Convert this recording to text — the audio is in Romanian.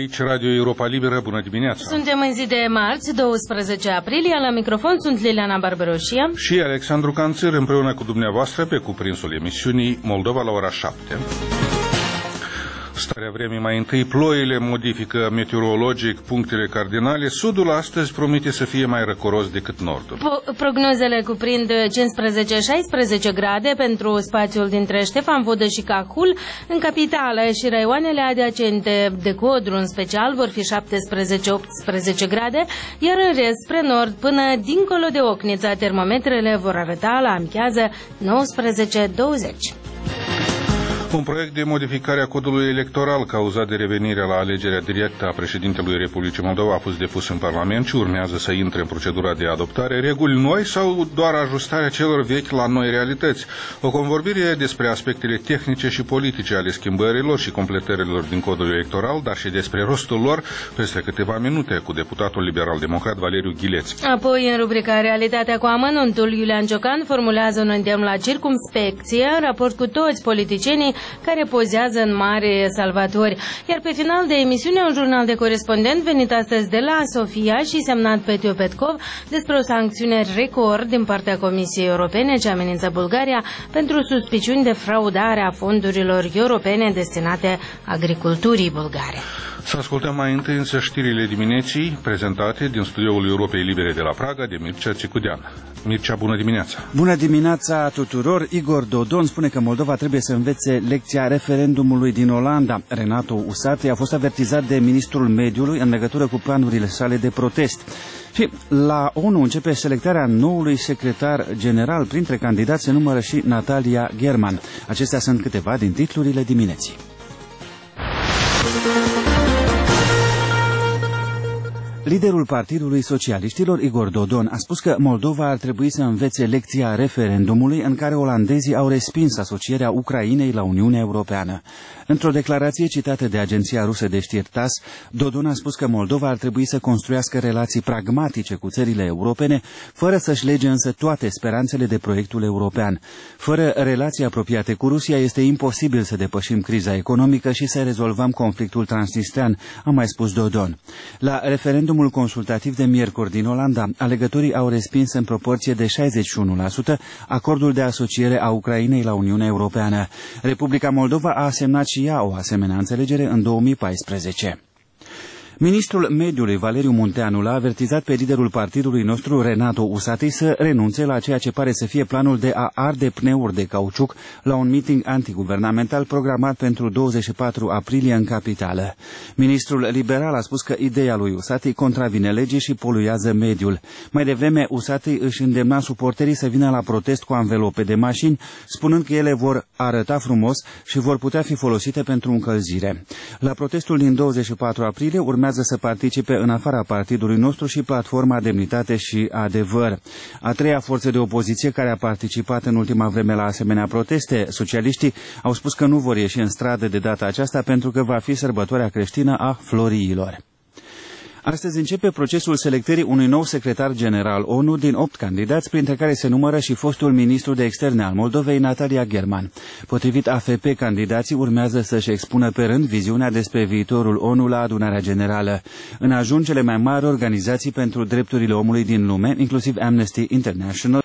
Aici Radio Europa Liberă, bună dimineața! Suntem în zi de marți, 12 aprilie, la microfon sunt Liliana Barberoșia și Alexandru Canțir, împreună cu dumneavoastră pe cuprinsul emisiunii Moldova la ora 7. Starea vremii mai întâi, ploile modifică meteorologic punctele cardinale. Sudul astăzi promite să fie mai răcoros decât nordul. Prognozele cuprind 15-16 grade pentru spațiul dintre Ștefan Vodă și Cahul. În capitală și raioanele adiacente de Codru în special vor fi 17-18 grade, iar în rest spre nord până dincolo de Ocnița termometrele vor arăta la amiază 19-20. Un proiect de modificare a codului electoral cauzat de revenirea la alegerea directă a președintelui Republicii Moldova a fost depus în Parlament și urmează să intre în procedura de adoptare. Reguli noi sau doar ajustarea celor vechi la noi realități? O convorbire despre aspectele tehnice și politice ale schimbărilor și completărilor din codul electoral, dar și despre rostul lor peste câteva minute cu deputatul liberal-democrat Valeriu Ghileț. Apoi, în rubrica Realitatea cu amănuntul, Iulian Ciocan formulează un îndemn la circumspecție în raport cu toți politicienii care pozează în mare salvatori. Iar pe final de emisiune, un jurnal de corespondent venit astăzi de la Sofia și semnat Petio Petkov despre o sancțiune record din partea Comisiei Europene ce amenință Bulgaria pentru suspiciuni de fraudare a fondurilor europene destinate agriculturii bulgare. Să ascultăm mai întâi însă știrile dimineții prezentate din studioul Europei Libere de la Praga de Mircea Țicudean. Mircea, bună dimineața! Bună dimineața tuturor! Igor Dodon spune că Moldova trebuie să învețe lecția referendumului din Olanda. Renato Usati a fost avertizat de ministrul mediului în legătură cu planurile sale de protest. Și la ONU începe selectarea noului secretar general. Printre candidați se numără și Natalia German. Acestea sunt câteva din titlurile dimineții. Liderul Partidului Socialiștilor, Igor Dodon, a spus că Moldova ar trebui să învețe lecția referendumului în care olandezii au respins asocierea Ucrainei la Uniunea Europeană. Într-o declarație citată de agenția rusă de știri TASS, Dodon a spus că Moldova ar trebui să construiască relații pragmatice cu țările europene, fără să-și lege însă toate speranțele de proiectul european. Fără relații apropiate cu Rusia este imposibil să depășim criza economică și să rezolvăm conflictul transnistrean, a mai spus Dodon. La referendumul consultativ de miercuri din Olanda, alegătorii au respins în proporție de 61% acordul de asociere a Ucrainei la Uniunea Europeană. Republica Moldova a semnat și ea o asemenea înțelegere în 2014. Ministrul mediului Valeriu Munteanu l-a avertizat pe liderul partidului nostru, Renato Usati, să renunțe la ceea ce pare să fie planul de a arde pneuri de cauciuc la un meeting antiguvernamental programat pentru 24 aprilie în capitală. Ministrul liberal a spus că ideea lui Usati contravine legii și poluează mediul. Mai devreme, Usati își îndemna suporterii să vină la protest cu anvelope de mașini, spunând că ele vor arăta frumos și vor putea fi folosite pentru încălzire. La protestul din 24 aprilie urmează să participe în afara partidului nostru și Platforma Demnitate și Adevăr. A treia forță de opoziție care a participat în ultima vreme la asemenea proteste, socialiștii, au spus că nu vor ieși în stradă de data aceasta pentru că va fi sărbătoarea creștină a Floriilor. Astăzi începe procesul selectării unui nou secretar general ONU din 8 candidați, printre care se numără și fostul ministru de externe al Moldovei, Natalia German. Potrivit AFP, candidații urmează să-și expună pe rând viziunea despre viitorul ONU la adunarea generală. În ajun cele mai mari organizații pentru drepturile omului din lume, inclusiv Amnesty International,